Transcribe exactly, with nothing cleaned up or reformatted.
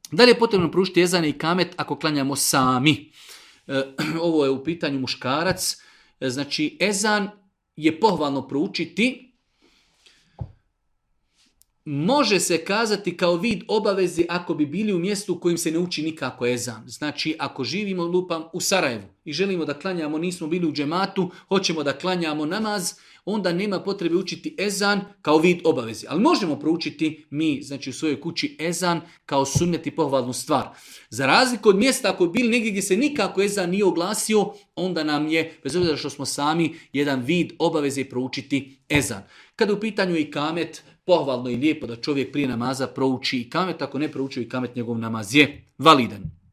Da li je potrebno proučiti ezan i ikamet ako klanjamo sami? E, ovo je u pitanju muškarac. E, znači, ezan je pohvalno proučiti. Može se kazati kao vid obavezi ako bi bili u mjestu u kojim se ne uči nikako ezan. Znači, ako živimo lupam u Sarajevu i želimo da klanjamo, nismo bili u džematu, hoćemo da klanjamo namaz, onda nema potrebe učiti ezan kao vid obavezi. Ali možemo proučiti mi, znači u svojoj kući, ezan kao sunnet i pohvalnu stvar. Za razliku od mjesta, ako bi bili negdje gdje se nikako ezan nije oglasio, onda nam je, bez obzira što smo sami, jedan vid obaveze proučiti ezan. Kada u pitanju je ikamet, pohvalno i lijepo da čovjek prije namaza prouči ikamet, ako ne prouči ikamet, njegov namaz je validan.